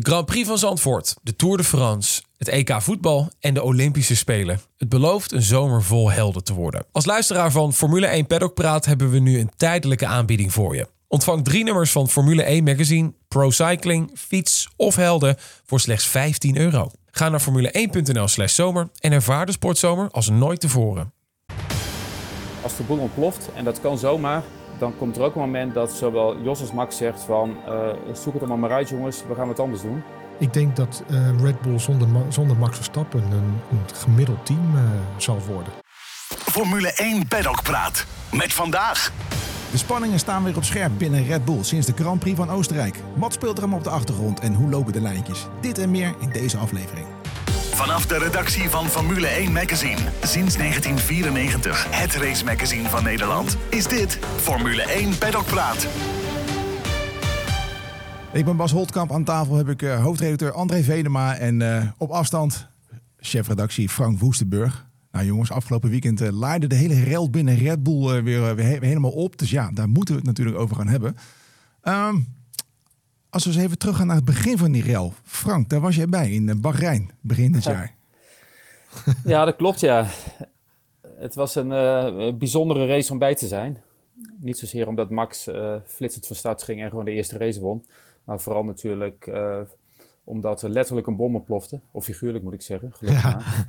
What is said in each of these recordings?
Grand Prix van Zandvoort, de Tour de France, het EK voetbal en de Olympische Spelen. Het belooft een zomer vol helden te worden. Als luisteraar van Formule 1 Paddock Praat hebben we nu een tijdelijke aanbieding voor je. Ontvang 3 nummers van Formule 1 Magazine, Pro Cycling, Fiets of Helden voor slechts €15. Ga naar formule1.nl/zomer en ervaar de sportzomer als nooit tevoren. Als de boel ontploft, en dat kan zomaar, dan komt er ook een moment dat zowel Jos als Max zegt van zoek het allemaal maar uit jongens, we gaan wat anders doen. Ik denk dat Red Bull zonder Max Verstappen een gemiddeld team zal worden. Formule 1 Paddock Praat. Met vandaag. De spanningen staan weer op scherp binnen Red Bull sinds de Grand Prix van Oostenrijk. Wat speelt er allemaal op de achtergrond en hoe lopen de lijntjes? Dit en meer in deze aflevering. Vanaf de redactie van Formule 1 Magazine. Sinds 1994 het race magazine van Nederland. Is dit Formule 1 Paddock Praat. Ik ben Bas Holtkamp. Aan tafel heb ik hoofdredacteur André Venema en op afstand chefredactie Frank Woestenburg. Nou jongens, afgelopen weekend laaide de hele rel binnen Red Bull weer helemaal op. Dus ja, daar moeten we het natuurlijk over gaan hebben. Als we eens even teruggaan naar het begin van die rel. Frank, daar was jij bij in Bahrein, begin dit jaar. Ja, dat klopt ja. Het was een bijzondere race om bij te zijn. Niet zozeer omdat Max flitsend van start ging en gewoon de eerste race won. Maar vooral natuurlijk omdat er letterlijk een bom ontplofte. Of figuurlijk moet ik zeggen, gelukkig maar.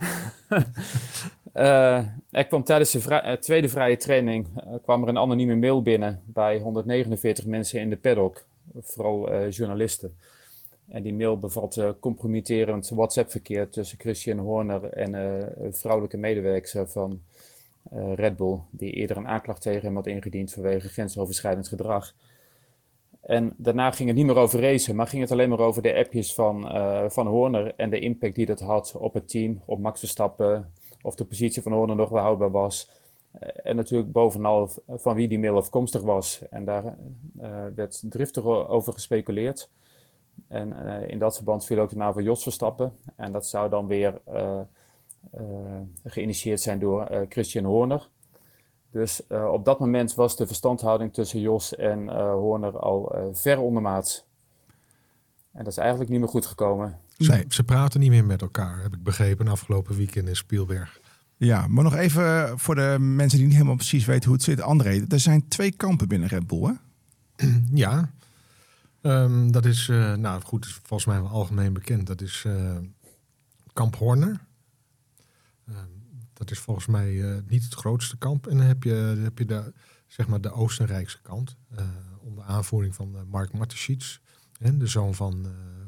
Er kwam tijdens de tweede vrije training kwam er een anonieme mail binnen bij 149 mensen in de paddock. Vooral journalisten. En die mail bevat compromitterend WhatsApp-verkeer tussen Christian Horner en een vrouwelijke medewerker van Red Bull, die eerder een aanklacht tegen hem had ingediend vanwege grensoverschrijdend gedrag. En daarna ging het niet meer over racen, maar ging het alleen maar over de appjes van Horner en de impact die dat had op het team, op Max Verstappen, of de positie van Horner nog wel houdbaar was. En natuurlijk bovenal van wie die mail afkomstig was. En daar werd driftig over gespeculeerd. En in dat verband viel ook de naam van Jos Verstappen. En dat zou dan weer geïnitieerd zijn door Christian Horner. Dus op dat moment was de verstandhouding tussen Jos en Horner al ver ondermaats. En dat is eigenlijk niet meer goed gekomen. Nee, ze praten niet meer met elkaar, heb ik begrepen, afgelopen weekend in Spielberg. Ja, maar nog even voor de mensen die niet helemaal precies weten hoe het zit. André, er zijn 2 kampen binnen Red Bull, hè? Ja, dat is, goed, is volgens mij wel algemeen bekend. Dat is kamp Horner. Dat is volgens mij niet het grootste kamp. En dan heb je de Oostenrijkse kant. Onder aanvoering van Mark Mateschitz. De zoon van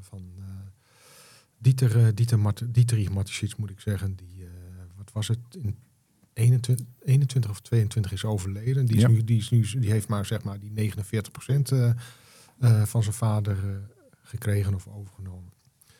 Dietrich Mateschitz, moet ik zeggen. Die, wat was het, in 21 of 22 is overleden. Die heeft maar zeg maar die 49% van zijn vader gekregen of overgenomen.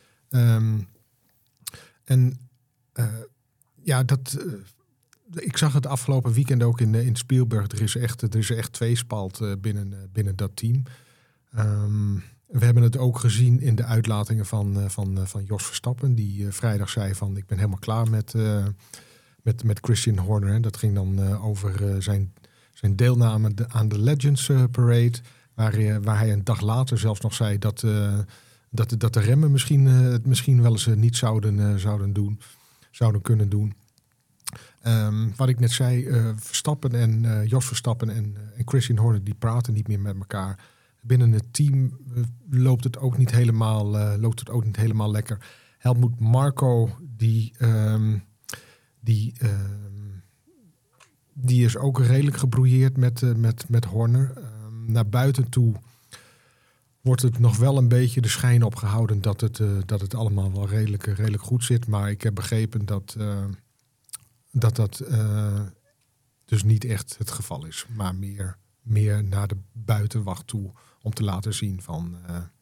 Ik zag het afgelopen weekend ook in Spielberg. Er is echt tweespalt binnen dat team. We hebben het ook gezien in de uitlatingen van Jos Verstappen. Die vrijdag zei van ik ben helemaal klaar met Christian Horner. Dat ging dan over zijn deelname aan de Legends Parade. Waar hij een dag later zelfs nog zei dat de remmen misschien wel eens niet zouden kunnen doen. Wat ik net zei, Verstappen en Jos Verstappen en Christian Horner, die praten niet meer met elkaar. Binnen het team loopt het ook niet helemaal lekker. Helmut Marko, die is ook redelijk gebrouilleerd met Horner. Naar buiten toe wordt het nog wel een beetje de schijn opgehouden dat het allemaal wel redelijk goed zit. Maar ik heb begrepen dat dus niet echt het geval is. Maar meer naar de buitenwacht toe om te laten zien van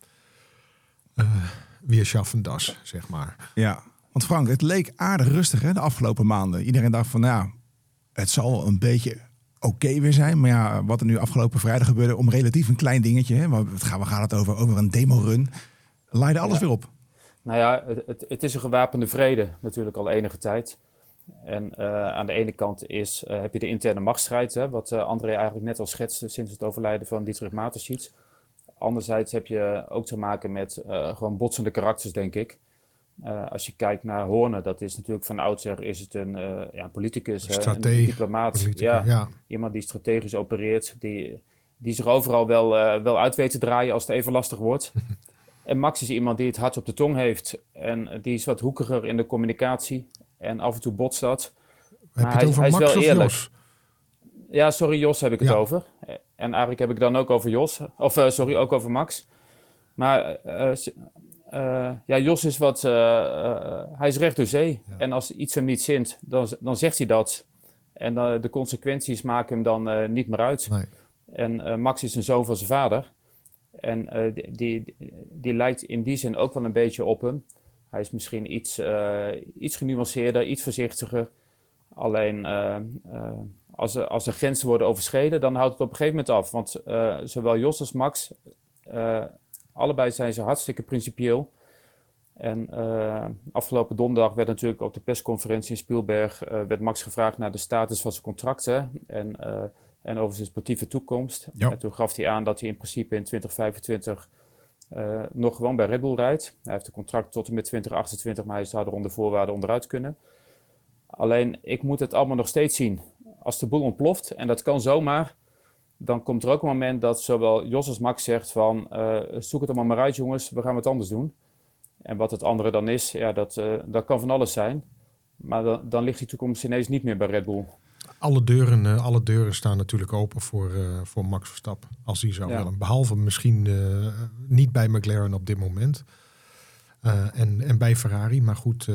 wir schaffen das, zeg maar. Ja, want Frank, het leek aardig rustig hè, de afgelopen maanden. Iedereen dacht van, nou, het zal een beetje oké weer zijn. Maar ja, wat er nu afgelopen vrijdag gebeurde, om relatief een klein dingetje, hè, we gaan het over een demo-run, leidde alles weer op. Nou ja, het is een gewapende vrede natuurlijk al enige tijd. En aan de ene kant heb je de interne machtsstrijd, hè, wat André eigenlijk net al schetste sinds het overlijden van Dietrich Mateschitz. Anderzijds heb je ook te maken met gewoon botsende karakters, denk ik. Als je kijkt naar Horner, dat is natuurlijk van oudsher is het een politicus, een diplomaat. Iemand die strategisch opereert, die zich overal wel uit weet te draaien als het even lastig wordt. En Max is iemand die het hart op de tong heeft. En die is wat hoekiger in de communicatie. En af en toe botst dat. Heb je het over Max of Jos? Ja, sorry, Jos heb ik het over. En eigenlijk heb ik het dan ook over Jos. Ook over Max. Maar Jos is hij is recht door zee. Ja. En als iets hem niet zint, dan zegt hij dat. En de consequenties maken hem dan niet meer uit. Nee. En Max is een zoon van zijn vader. En die lijkt in die zin ook wel een beetje op hem. Hij is misschien iets genuanceerder, iets voorzichtiger. Alleen als er grenzen worden overschreden, dan houdt het op een gegeven moment af. Want zowel Jos als Max, allebei zijn ze hartstikke principieel. En afgelopen donderdag werd natuurlijk op de persconferentie in Spielberg werd Max gevraagd naar de status van zijn contracten en over zijn sportieve toekomst. Ja. En toen gaf hij aan dat hij in principe in 2025 nog gewoon bij Red Bull rijdt. Hij heeft een contract tot en met 2028, maar hij zou er onder voorwaarden onderuit kunnen. Alleen, ik moet het allemaal nog steeds zien. Als de boel ontploft, en dat kan zomaar, dan komt er ook een moment dat zowel Jos als Max zegt van zoek het allemaal maar uit jongens, we gaan wat anders doen. En wat het andere dan is, dat kan van alles zijn. Maar dan ligt die toekomst ineens niet meer bij Red Bull. Alle deuren staan natuurlijk open voor Max Verstappen, als hij zou willen. Behalve misschien niet bij McLaren op dit moment. En bij Ferrari, maar goed.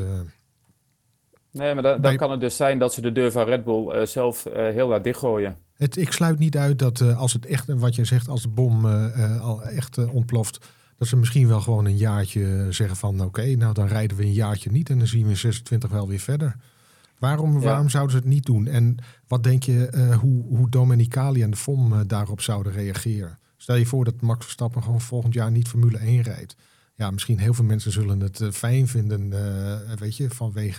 Nee, maar dan kan het dus zijn dat ze de deur van Red Bull zelf heel laat dichtgooien. Ik sluit niet uit dat als het echt, wat je zegt, als de bom al echt ontploft, dat ze misschien wel gewoon een jaartje zeggen van oké, nou dan rijden we een jaartje niet en dan zien we in 26 wel weer verder. Waarom zouden ze het niet doen? En wat denk je hoe Domenicali en de FOM daarop zouden reageren? Stel je voor dat Max Verstappen gewoon volgend jaar niet Formule 1 rijdt. Ja, misschien heel veel mensen zullen het fijn vinden, weet je,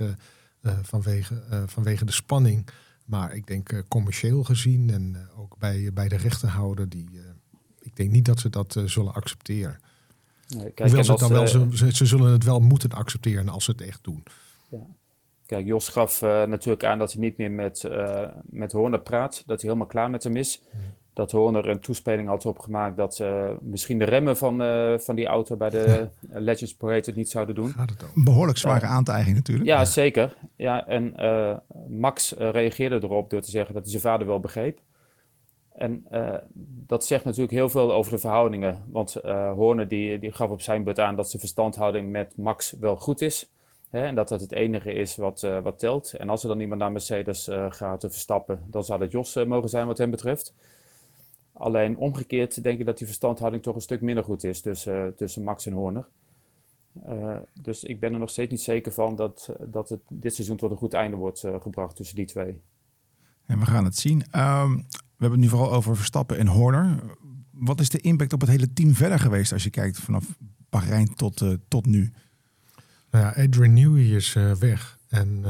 vanwege de spanning. Maar ik denk commercieel gezien en ook bij de rechtenhouder, ik denk niet dat ze dat zullen accepteren. Nee, kijk, hoewel ze zullen het wel moeten accepteren als ze het echt doen. Ja. Kijk, Jos gaf natuurlijk aan dat hij niet meer met Horner praat. Dat hij helemaal klaar met hem is. Dat Horner een toespeling had opgemaakt dat misschien de remmen van die auto bij de Legends Parade het niet zouden doen. Gaat het ook? Behoorlijk zware aantijging natuurlijk. Ja, zeker. Ja, en Max reageerde erop door te zeggen dat hij zijn vader wel begreep. En dat zegt natuurlijk heel veel over de verhoudingen. Want Horner die gaf op zijn beurt aan dat zijn verstandhouding met Max wel goed is. Hè, en dat het enige is wat telt. En als er dan iemand naar Mercedes gaat Verstappen, dan zou dat Jos mogen zijn wat hem betreft. Alleen omgekeerd denk ik dat die verstandhouding toch een stuk minder goed is tussen Max en Horner. Dus ik ben er nog steeds niet zeker van dat het dit seizoen tot een goed einde wordt gebracht tussen die twee. En we gaan het zien. We hebben het nu vooral over Verstappen en Horner. Wat is de impact op het hele team verder geweest als je kijkt vanaf Bahrein tot nu? Nou ja, Adrian Newey is weg. En,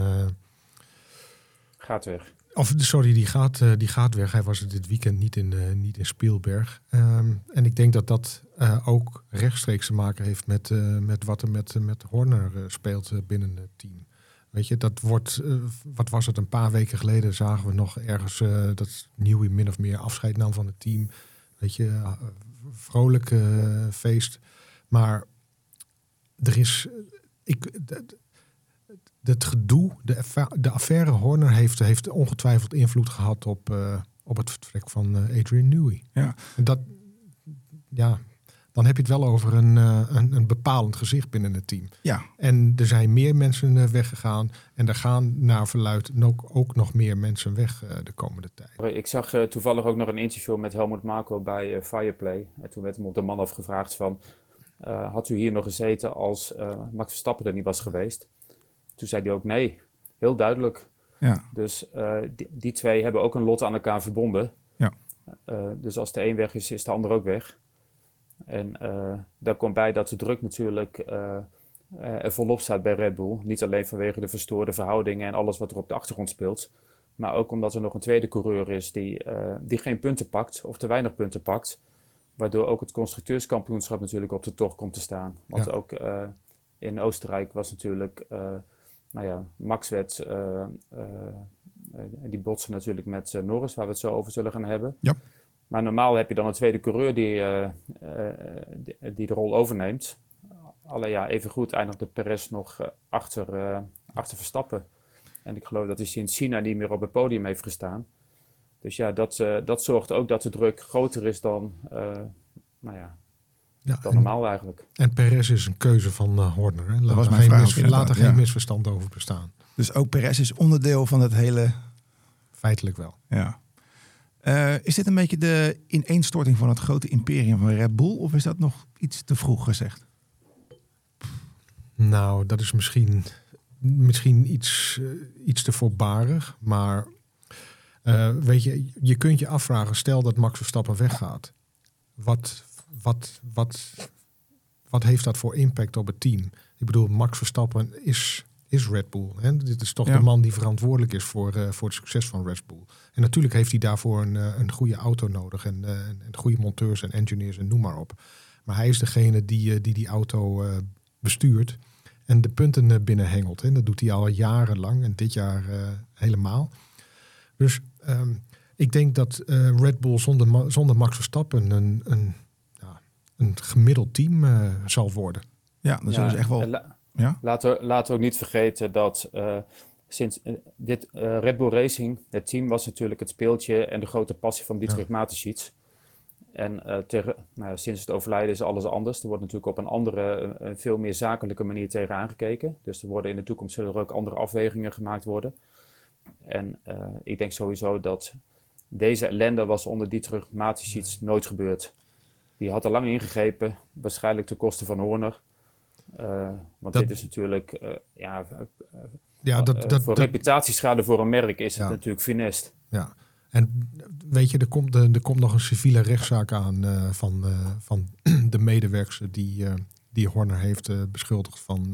gaat weg. Die gaat weg. Hij was dit weekend niet in Spielberg. En ik denk dat ook rechtstreeks te maken heeft met wat er met Horner speelt binnen het team. Weet je, dat wordt, wat was het, een paar weken geleden zagen we nog ergens dat Newey min of meer afscheid nam van het team. Weet je, vrolijk feest. Maar er is... Het gedoe, de affaire Horner heeft ongetwijfeld invloed gehad op het vertrek van Adrian Newey. Ja. Dan heb je het wel over een bepalend gezicht binnen het team. Ja. En er zijn meer mensen weggegaan. En er gaan naar verluidt ook nog meer mensen weg de komende tijd. Ik zag toevallig ook nog een interview met Helmut Marko bij Fireplay. En toen werd hem op de man afgevraagd van... had u hier nog gezeten als Max Verstappen er niet was geweest? Toen zei hij ook nee, heel duidelijk. Ja. Dus die twee hebben ook een lot aan elkaar verbonden. Ja. Dus als de een weg is, is de ander ook weg. En daar komt bij dat de druk natuurlijk er volop staat bij Red Bull. Niet alleen vanwege de verstoorde verhoudingen en alles wat er op de achtergrond speelt. Maar ook omdat er nog een tweede coureur is die geen punten pakt of te weinig punten pakt. Waardoor ook het constructeurskampioenschap natuurlijk op de tocht komt te staan. Want ook in Oostenrijk was natuurlijk... Max werd... die botsen natuurlijk met Norris, waar we het zo over zullen gaan hebben. Ja. Maar normaal heb je dan een tweede coureur die de rol overneemt. Alleen even goed eindigde Perez nog achter Verstappen. En ik geloof dat hij sinds China niet meer op het podium heeft gestaan. Dus ja, dat zorgt ook dat de druk groter is dan normaal eigenlijk. En Perez is een keuze van Horner. Hè? Laat er geen misverstand over bestaan. Dus ook Perez is onderdeel van het hele... Feitelijk wel. Ja. Is dit een beetje de ineenstorting van het grote imperium van Red Bull? Of is dat nog iets te vroeg gezegd? Nou, dat is misschien iets te voorbarig. Maar weet je kunt je afvragen, stel dat Max Verstappen weggaat. Wat heeft dat voor impact op het team? Ik bedoel, Max Verstappen is Red Bull. Hè? Dit is toch de man die verantwoordelijk is voor het succes van Red Bull. En natuurlijk heeft hij daarvoor een goede auto nodig. En goede monteurs en engineers en noem maar op. Maar hij is degene die auto bestuurt. En de punten binnenhengelt. Hè? Dat doet hij al jarenlang. En dit jaar helemaal. Dus ik denk dat Red Bull zonder Max Verstappen een gemiddeld team zal worden. Ja, dat zullen ze echt wel... Laten we ook niet vergeten dat sinds dit Red Bull Racing, het team was natuurlijk het speeltje en de grote passie van Dietrich Mateschitz. En sinds het overlijden is alles anders. Er wordt natuurlijk op een andere, veel meer zakelijke manier tegen aangekeken. Dus er worden in de toekomst zullen er ook andere afwegingen gemaakt worden. En ik denk sowieso dat deze ellende was onder Dietrich Mateschitz nooit gebeurd. Die had er lang ingegrepen, waarschijnlijk ten koste van Horner. Want dit is natuurlijk, voor reputatieschade voor een merk is het natuurlijk funest. Ja, en weet je, er komt nog een civiele rechtszaak aan van de medewerkster die Horner heeft beschuldigd van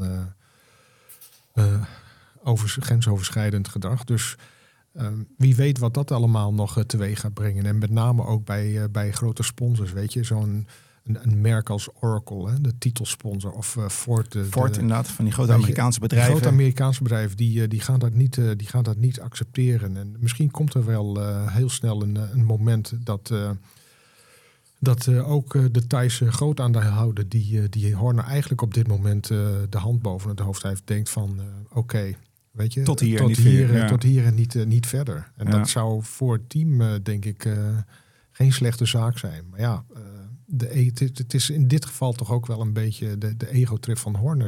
grensoverschrijdend gedrag. Dus wie weet wat dat allemaal nog teweeg gaat brengen. En met name ook bij grote sponsors, weet je, zo'n... Een merk als Oracle, hè, de titelsponsor, of Ford. Ford inderdaad, van die grote Amerikaanse bedrijven. Grote Amerikaanse bedrijven, die gaan dat niet accepteren. En misschien komt er wel heel snel een moment dat ook de Thaise grootaandeelhouder die Horner eigenlijk op dit moment de hand boven het hoofd heeft, denkt van oké, weet je, tot hier en niet verder. En dat zou voor het team, denk ik, geen slechte zaak zijn. Maar ja... Het is in dit geval toch ook wel een beetje de ego-trip van Horner.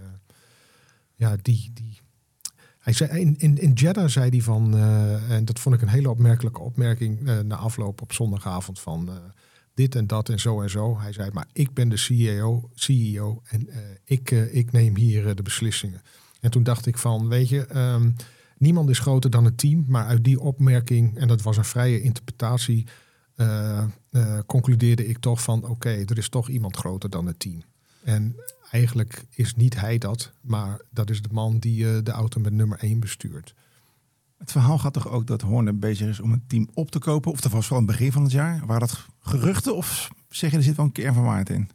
Hij zei, in Jeddah zei hij van... en dat vond ik een hele opmerkelijke opmerking... na afloop op zondagavond van... dit en dat en zo. Hij zei, maar ik ben de CEO en ik neem hier de beslissingen. En toen dacht ik van, weet je... niemand is groter dan het team. Maar uit die opmerking, en dat was een vrije interpretatie... concludeerde ik toch van oké, er is toch iemand groter dan het team. En eigenlijk is niet hij dat, maar dat is de man die de auto met nummer 1 bestuurt. Het verhaal gaat toch ook dat Horner bezig is om een team op te kopen? Of dat was vooral in het begin van het jaar? Waren dat geruchten of zeg je er zit wel een kern van waarheid in?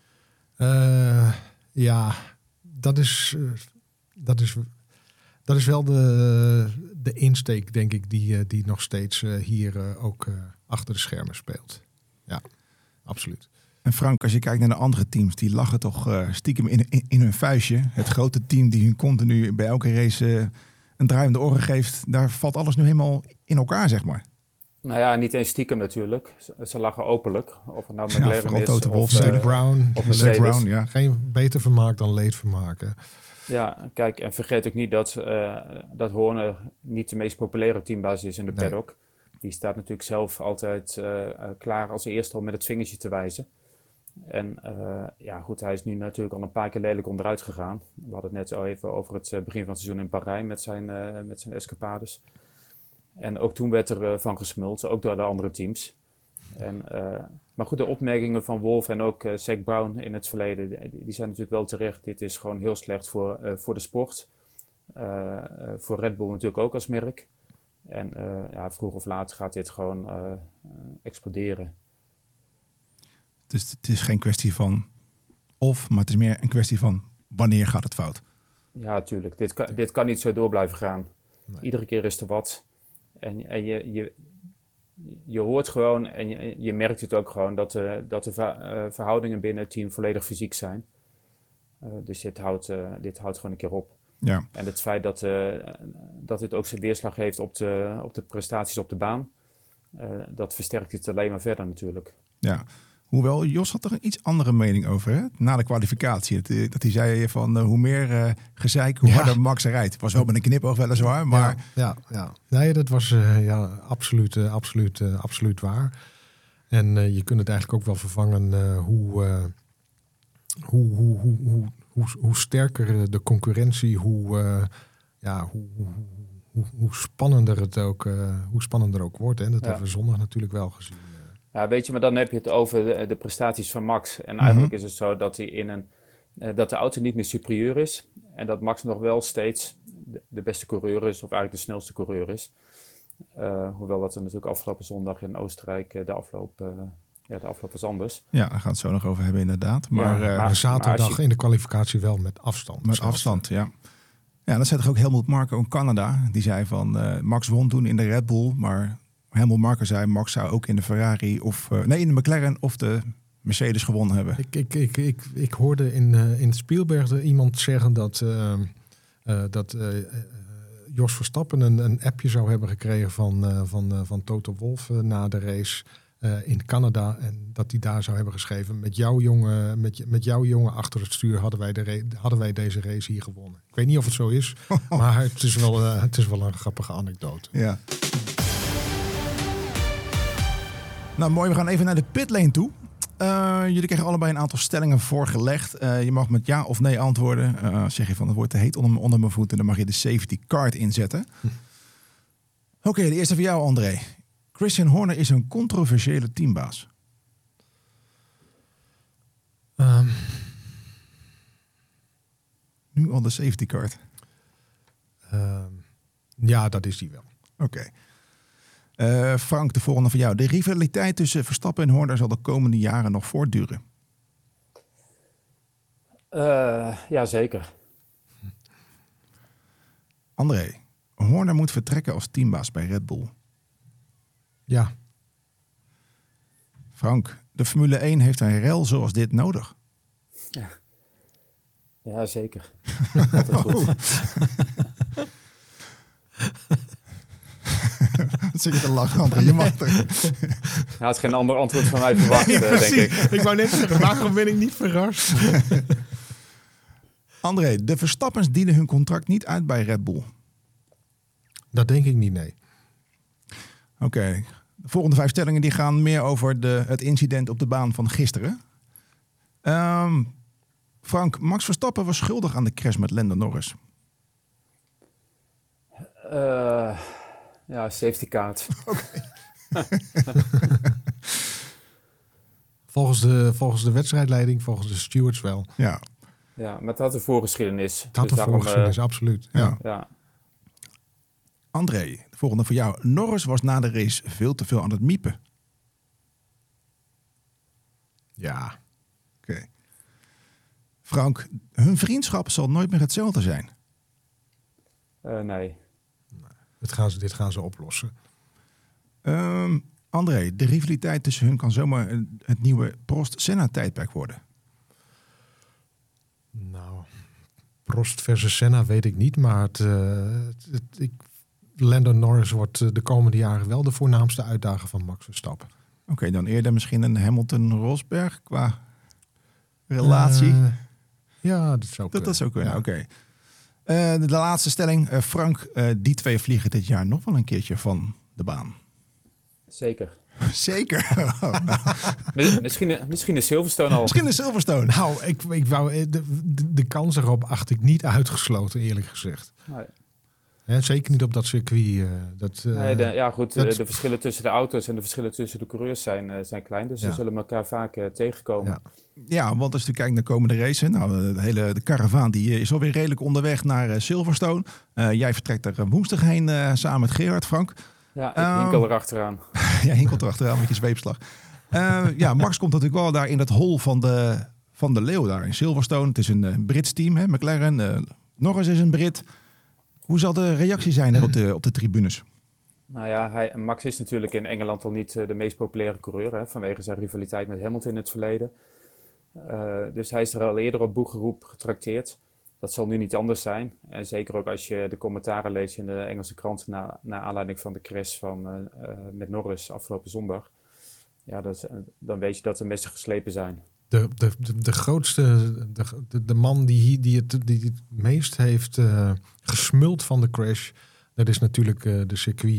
Dat is wel de insteek, denk ik, die nog steeds hier ook achter de schermen speelt. Ja, absoluut. En Frank, als je kijkt naar de andere teams, die lachen toch stiekem in hun vuistje. Het grote team die hun continu bij elke race een draai om de oren geeft, daar valt alles nu helemaal in elkaar, zeg maar. Nou ja, niet eens stiekem natuurlijk. Ze lachen openlijk. Of het nou McLaren is of Zac Brown. Zac Brown, ja. Geen beter vermaak dan leedvermaak. Ja, kijk, en vergeet ook niet dat Horner niet de meest populaire teambaas is in de paddock. Die staat natuurlijk zelf altijd klaar als eerste om met het vingertje te wijzen. En goed, hij is nu natuurlijk al een paar keer lelijk onderuit gegaan. We hadden het net al even over het begin van het seizoen in Bahrein met zijn escapades. En ook toen werd er van gesmuld, ook door de andere teams. Maar goed, de opmerkingen van Wolff en ook Zac Brown in het verleden, die zijn natuurlijk wel terecht. Dit is gewoon heel slecht voor de sport. Voor Red Bull natuurlijk ook als merk. En vroeg of laat gaat dit gewoon exploderen. Dus het is geen kwestie van of, maar het is meer een kwestie van wanneer gaat het fout. Ja, natuurlijk. Dit kan niet zo door blijven gaan. Nee. Iedere keer is er wat. En je hoort gewoon en je merkt het ook gewoon dat de verhoudingen binnen het team volledig fysiek zijn. Dus dit houdt gewoon een keer op. Ja. En het feit dat dit ook zijn weerslag heeft op de prestaties op de baan, dat versterkt het alleen maar verder natuurlijk. Ja. Hoewel, Jos had er een iets andere mening over, hè? Na de kwalificatie. Dat hij zei van hoe meer gezeik, hoe harder Max rijdt. Het was wel met een knipoog weliswaar, maar... Ja. Nee, dat was absoluut waar. En je kunt het eigenlijk ook wel vervangen hoe sterker de concurrentie, hoe spannender het ook wordt. Hè? Dat hebben we zondag natuurlijk wel gezien. Ja, weet je, maar dan heb je het over de prestaties van Max. En eigenlijk is het zo dat hij dat de auto niet meer superieur is. En dat Max nog wel steeds de beste coureur is, of eigenlijk de snelste coureur is. Hoewel dat er natuurlijk afgelopen zondag in Oostenrijk de afloop was anders. Ja, daar gaan we het zo nog over hebben inderdaad. Maar zaterdag in de kwalificatie wel met afstand. Met afstand, ja. Ja, dat zei toch ook Helmut Marko in Canada. Die zei van Max won toen in de Red Bull, maar Helmut Marko zei Max zou ook in de Ferrari in de McLaren of de Mercedes gewonnen hebben. Ik hoorde in Spielberg iemand zeggen dat Jos Verstappen een appje zou hebben gekregen van Toto Wolff na de race in Canada. En dat hij daar zou hebben geschreven: met jouw jongen achter het stuur hadden wij deze race hier gewonnen. Ik weet niet of het zo is, maar het is wel een grappige anekdote. Ja. Nou mooi, we gaan even naar de pitlane toe. Jullie krijgen allebei een aantal stellingen voorgelegd. Je mag met ja of nee antwoorden. Zeg je van het wordt te heet onder mijn voeten, dan mag je de safety card inzetten. Oké, de eerste voor jou, André. Christian Horner is een controversiële teambaas. Nu al de safety card. Ja, dat is die wel. Oké. Frank, de volgende van jou. De rivaliteit tussen Verstappen en Horner zal de komende jaren nog voortduren. Ja, zeker. André, Horner moet vertrekken als teambaas bij Red Bull. Ja. Frank, de Formule 1 heeft een rel zoals dit nodig. Ja, zeker. Altijd goed. Wat zit je te lachen, André? Je mag er. Hij had geen ander antwoord van mij verwacht, denk ik. Ik wou net zeggen, waarom ben ik niet verrast? André, de Verstappens dienen hun contract niet uit bij Red Bull. Dat denk ik niet, nee. Oké. De volgende 5 stellingen die gaan meer over het incident op de baan van gisteren. Frank, Max Verstappen was schuldig aan de crash met Lando Norris. Ja, safety card. Volgens de wedstrijdleiding, volgens de stewards wel. Ja. Ja, maar het had een voorgeschiedenis. Het had een voorgeschiedenis, absoluut. Ja. André, de volgende voor jou. Norris was na de race veel te veel aan het miepen. Ja. Oké. Frank, hun vriendschap zal nooit meer hetzelfde zijn. Nee. Dit gaan ze oplossen. André, de rivaliteit tussen hun kan zomaar het nieuwe Prost-Senna-tijdperk worden. Nou, Prost versus Senna weet ik niet, maar Lando Norris wordt de komende jaren wel de voornaamste uitdager van Max Verstappen. Oké, dan eerder misschien een Hamilton-Rosberg qua relatie. Ja, dat zou kunnen. Dat zou kunnen, ja. oké. De laatste stelling. Frank, die twee vliegen dit jaar nog wel een keertje van de baan. Zeker. Zeker. Misschien is Silverstone al. Misschien is Silverstone. Nou, ik wou de kans erop acht ik niet uitgesloten, eerlijk gezegd. Nee. Hè, zeker niet op dat circuit. De verschillen tussen de auto's en de verschillen tussen de coureurs zijn klein. Dus ze zullen elkaar vaak tegenkomen. Ja, want als je kijkt naar de komende race, nou, de karavaan die is alweer redelijk onderweg naar Silverstone. Jij vertrekt er woensdag heen samen met Gerard, Frank. Ja, ik hinkel erachteraan. Jij hinkelt erachteraan met je zweepslag. Max komt natuurlijk wel daar in het hol van de leeuw daar in Silverstone. Het is een Brits team, hè, McLaren. Norris is een Brit. Hoe zal de reactie zijn op de tribunes? Nou ja, Max is natuurlijk in Engeland al niet de meest populaire coureur, hè, vanwege zijn rivaliteit met Hamilton in het verleden. Dus hij is er al eerder op boegeroep getrakteerd. Dat zal nu niet anders zijn. En zeker ook als je de commentaren leest in de Engelse kranten naar aanleiding van de crash met Norris afgelopen zondag. Ja, dan weet je dat de messen geslepen zijn. De grootste, de man die het meest heeft gesmuld van de crash, dat is natuurlijk de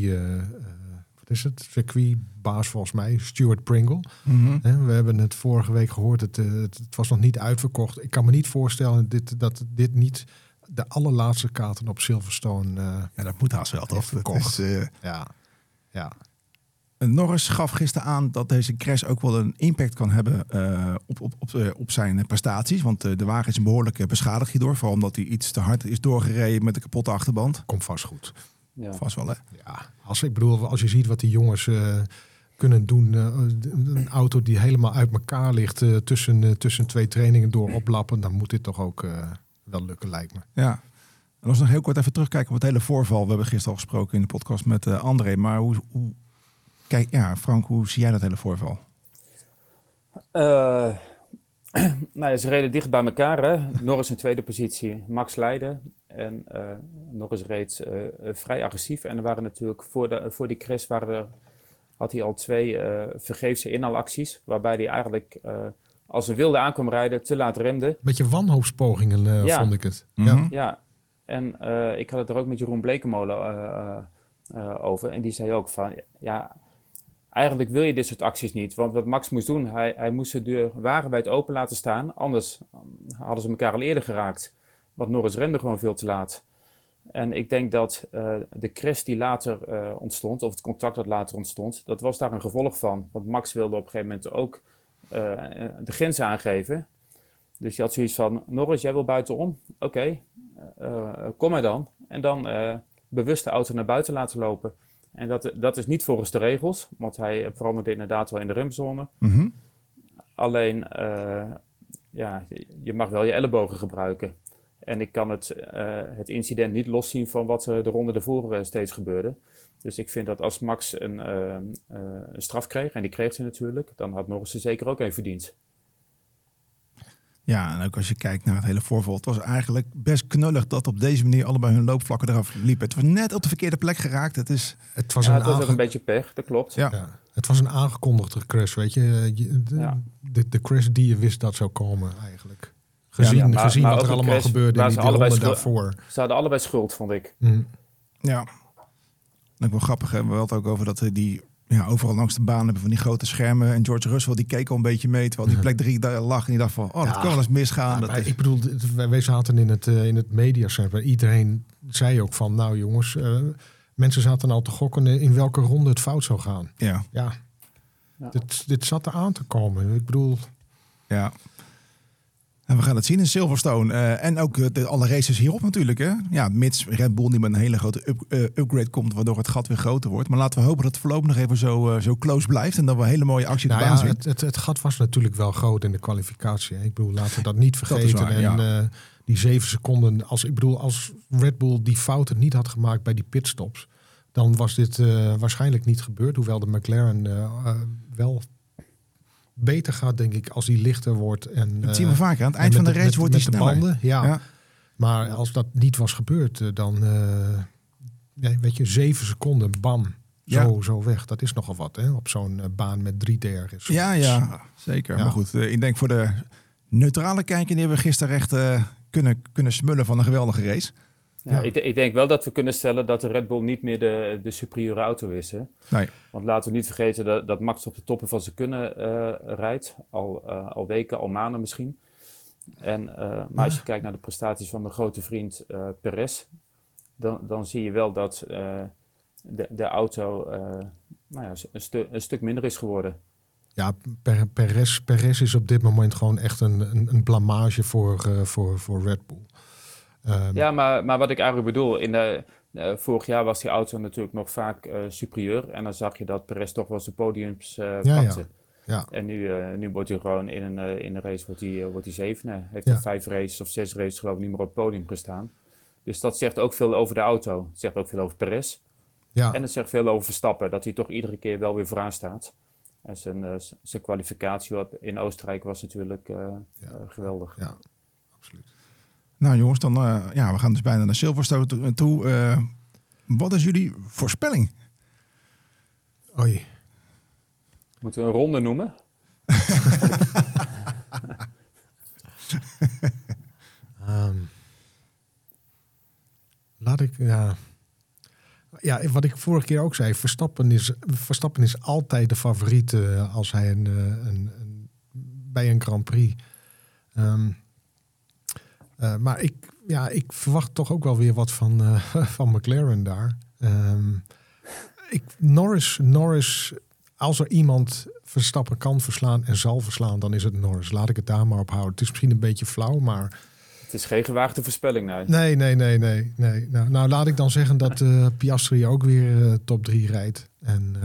circuitbaas volgens mij, Stuart Pringle. Mm-hmm. We hebben het vorige week gehoord, het was nog niet uitverkocht. Ik kan me niet voorstellen dat dit niet de allerlaatste kaarten op Silverstone dat moet haast wel, toch? verkocht. Ja. Norris gaf gisteren aan dat deze crash ook wel een impact kan hebben op zijn prestaties. Want de wagen is een behoorlijk beschadigd hierdoor. Vooral omdat hij iets te hard is doorgereden met een kapotte achterband. Komt vast goed. Ja. Vast wel, hè? Ja, als je ziet wat die jongens kunnen doen. Een auto die helemaal uit elkaar ligt tussen twee trainingen door oplappen. Dan moet dit toch ook wel lukken, lijkt me. Ja. En als we nog heel kort even terugkijken op het hele voorval. We hebben gisteren al gesproken in de podcast met André. Maar Frank, hoe zie jij dat hele voorval? Ze reden dicht bij elkaar. Hè? Norris in tweede positie, Max leidde. En Norris reed vrij agressief. En er waren natuurlijk voor die crash had hij al 2 vergeefse inhaalacties. Waarbij hij eigenlijk, als een wilde aankwam rijden, te laat remde. Beetje wanhoopspogingen vond ik het. Mm-hmm. Ja, en ik had het er ook met Jeroen Blekemolen over. En die zei ook van, ja, eigenlijk wil je dit soort acties niet. Want wat Max moest doen, hij moest de deur wagenwijd open laten staan. Anders hadden ze elkaar al eerder geraakt. Want Norris remde gewoon veel te laat. En ik denk dat de crash die later ontstond, of het contact dat later ontstond, dat was daar een gevolg van. Want Max wilde op een gegeven moment ook de grens aangeven. Dus je had zoiets van, Norris, jij wil buitenom? Oké, kom maar dan. En dan bewust de auto naar buiten laten lopen. En dat is niet volgens de regels, want hij veranderde inderdaad wel in de remzone. Mm-hmm. Alleen, je mag wel je ellebogen gebruiken. En ik kan het incident niet loszien van wat de ronde ervoor steeds gebeurde. Dus ik vind dat als Max een straf kreeg, en die kreeg hij natuurlijk, dan had Norris er zeker ook een verdiend. Ja, en ook als je kijkt naar het hele voorval. Het was eigenlijk best knullig dat op deze manier allebei hun loopvlakken eraf liepen. Het was net op de verkeerde plek geraakt. Het was ook een beetje pech, dat klopt. Ja. Het was een aangekondigde crash, weet je. De crash die je wist dat zou komen eigenlijk. Gezien wat er allemaal gebeurde in die ronde daarvoor. Ze hadden allebei schuld, vond ik. Mm. Ja. Ook wel grappig. We hadden het ook over dat die overal langs de baan hebben van die grote schermen. En George Russell die keek al een beetje mee. Terwijl die plek 3 daar lag. En die dacht van, dat kan wel eens misgaan. Ja, ik bedoel, wij zaten in het mediacentrum. Iedereen zei ook van, nou jongens, mensen zaten al te gokken in welke ronde het fout zou gaan. Ja. Dit zat er aan te komen. Ik bedoel... Ja. En we gaan het zien in Silverstone. En ook alle races hierop natuurlijk. Hè? Ja, mits Red Bull niet met een hele grote upgrade komt, waardoor het gat weer groter wordt. Maar laten we hopen dat het voorlopig nog even zo close blijft. En dat we een hele mooie actie op de baan zien. Het gat was natuurlijk wel groot in de kwalificatie. Hè? Ik bedoel, laten we dat niet vergeten. Dat is waar, die 7 seconden. Als Red Bull die fouten niet had gemaakt bij die pitstops, dan was dit waarschijnlijk niet gebeurd. Hoewel de McLaren wel beter gaat, denk ik, als die lichter wordt. En, dat zien we vaker. Aan het eind van de race wordt die sneller. Banden, ja. Maar als dat niet was gebeurd, dan weet je, 7 seconden, bam, zo weg. Dat is nogal wat, hè? Op zo'n baan met 3 DRS. Ja, zeker. Ja. Maar goed, ik denk voor de neutrale kijker, die hebben we gisteren echt kunnen smullen van een geweldige race. Ja. Ik denk wel dat we kunnen stellen dat de Red Bull niet meer de superieure auto is. Hè? Nee. Want laten we niet vergeten dat Max op de toppen van zijn kunnen rijdt. Al weken, al maanden misschien. Maar als je kijkt naar de prestaties van mijn grote vriend Perez, dan zie je wel dat de auto een stuk minder is geworden. Ja, Perez is op dit moment gewoon echt een blamage voor Red Bull. Maar wat ik eigenlijk bedoel, vorig jaar was die auto natuurlijk nog vaak superieur. En dan zag je dat Perez toch wel zijn podiums pakte. Ja. En nu wordt hij gewoon in een race wordt hij zevende. Heeft er 5 races of 6 races geloof ik niet meer op het podium gestaan. Dus dat zegt ook veel over de auto. Het zegt ook veel over Perez. Ja. En het zegt veel over Verstappen. Dat hij toch iedere keer wel weer vooraan staat. En zijn kwalificatie in Oostenrijk was natuurlijk geweldig. Ja, absoluut. Nou jongens, dan we gaan dus bijna naar Silverstone toe. Wat is jullie voorspelling? Oei. Moeten we een ronde noemen? Laat ik... Ja, wat ik vorige keer ook zei. Verstappen is altijd de favoriet als hij bij een Grand Prix. Maar ik verwacht toch ook wel weer wat van McLaren daar. Norris, als er iemand Verstappen kan verslaan en zal verslaan, dan is het Norris. Laat ik het daar maar op houden. Het is misschien een beetje flauw, maar... Het is geen gewaagde voorspelling, nee. Nee. Nou, laat ik dan zeggen dat Piastri ook weer top 3 rijdt. En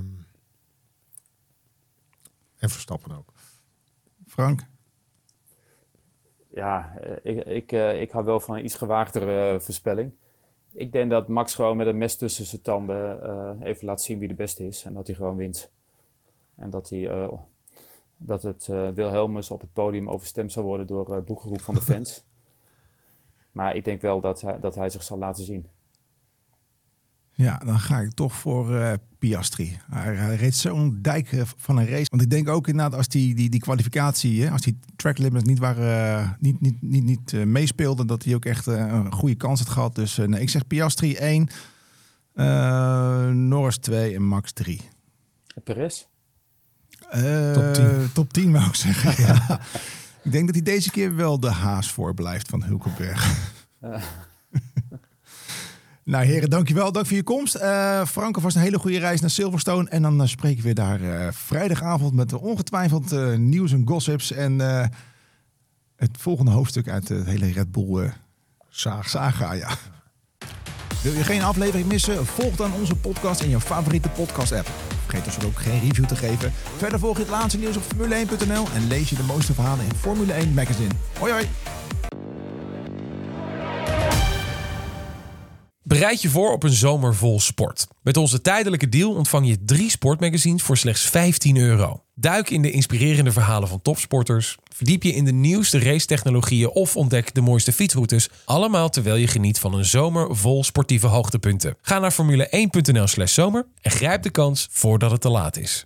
Verstappen ook. Frank? Ja, ik hou wel van een iets gewaagdere voorspelling. Ik denk dat Max gewoon met een mes tussen zijn tanden even laat zien wie de beste is. En dat hij gewoon wint. En dat het Wilhelmus op het podium overstemd zal worden door boegeroep van de fans. Maar ik denk wel dat hij zich zal laten zien. Ja, dan ga ik toch voor Piastri. Hij reed zo'n dijk van een race. Want ik denk ook inderdaad als die kwalificatie, als die track limits niet meespeelde, dat hij ook echt een goede kans had gehad. Dus nee, ik zeg Piastri 1, Norris 2 en Max 3. En Perez? Top 10 wou ik zeggen. Ja. Ik denk dat hij deze keer wel de haas voorblijft van Hülkenberg. Nou heren, dankjewel. Dank voor je komst. Frank, alvast een hele goede reis naar Silverstone. En dan spreken we daar vrijdagavond met ongetwijfeld nieuws en gossips. En het volgende hoofdstuk uit het hele Red Bull saga. Ja. Wil je geen aflevering missen? Volg dan onze podcast in je favoriete podcast app. Vergeet ons ook geen review te geven. Verder volg je het laatste nieuws op Formule1.nl en lees je de mooiste verhalen in Formule 1 Magazine. Hoi hoi! Bereid je voor op een zomer vol sport. Met onze tijdelijke deal ontvang je 3 sportmagazines voor slechts €15. Duik in de inspirerende verhalen van topsporters. Verdiep je in de nieuwste racetechnologieën of ontdek de mooiste fietsroutes. Allemaal terwijl je geniet van een zomer vol sportieve hoogtepunten. Ga naar formule1.nl/zomer en grijp de kans voordat het te laat is.